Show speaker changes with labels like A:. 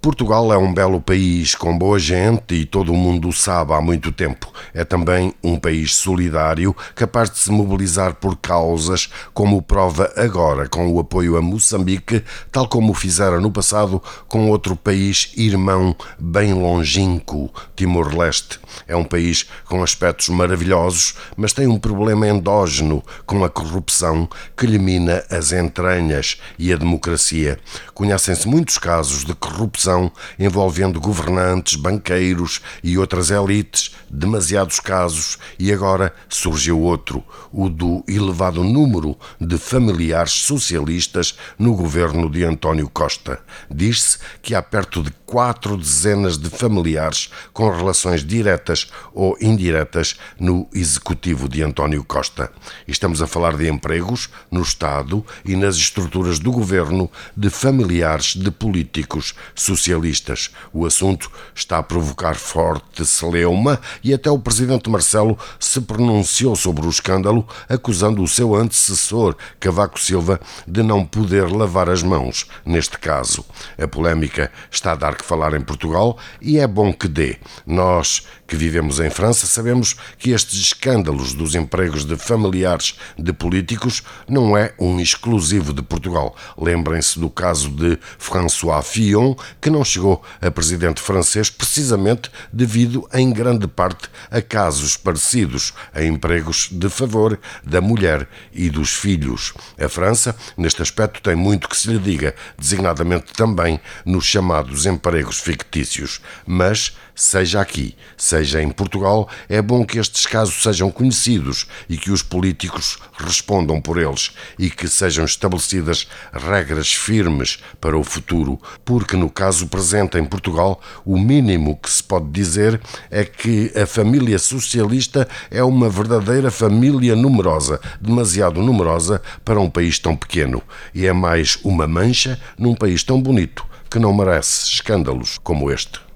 A: Portugal é um belo país com boa gente e todo o mundo o sabe há muito tempo. É também um país solidário, capaz de se mobilizar por causas, como prova agora com o apoio a Moçambique, tal como o fizera no passado com outro país irmão bem longínquo, Timor-Leste. É um país com aspectos maravilhosos, mas tem um problema endógeno com a corrupção que lhe mina as entranhas e a democracia. Conhecem-se muitos casos de corrupção envolvendo governantes, banqueiros e outras elites, demasiados casos, e agora surgiu outro, o do elevado número de familiares socialistas no governo de António Costa. Diz-se que há perto de 4 dezenas de familiares com relações diretas ou indiretas no executivo de António Costa. Estamos a falar de empregos no Estado e nas estruturas do governo de familiares de políticos socialistas. O assunto está a provocar forte celeuma e até o presidente Marcelo se pronunciou sobre o escândalo, acusando o seu antecessor, Cavaco Silva, de não poder lavar as mãos neste caso. A polémica está a dar que falar em Portugal e é bom que dê. Nós, que vivemos em França, sabemos que estes escândalos dos empregos de familiares de políticos não é um exclusivo de Portugal. Lembrem-se do caso de François Fillon, que não chegou a presidente francês precisamente devido, em grande parte, a casos parecidos a empregos de favor da mulher e dos filhos. A França, neste aspecto, tem muito que se lhe diga, designadamente também nos chamados empregos fictícios. Mas, seja aqui, seja em Portugal, é bom que estes casos sejam conhecidos e que os políticos respondam por eles e que sejam estabelecidas regras firmes para o futuro, porque no caso presente em Portugal, o mínimo que se pode dizer é que a família socialista é uma verdadeira família numerosa, demasiado numerosa para um país tão pequeno, e é mais uma mancha num país tão bonito que não merece escândalos como este.